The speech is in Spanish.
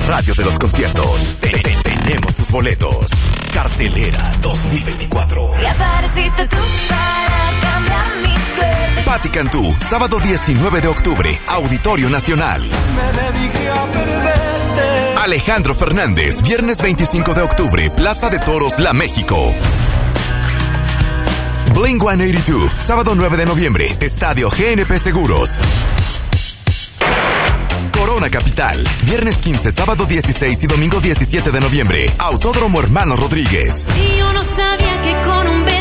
radio de los conciertos. Tenemos tus boletos. Cartelera 2024. Y apareciste tú para cambiar mi suerte. Patti Cantú, sábado 19 de octubre, Auditorio Nacional. Me dediqué a perderte. Alejandro Fernández, viernes 25 de octubre, Plaza de Toros, La México. Blink-182, sábado 9 de noviembre, Estadio GNP Seguros. Corona Capital, viernes 15, sábado 16 y domingo 17 de noviembre, Autódromo Hermano Rodríguez. Y yo no sabía que con un beso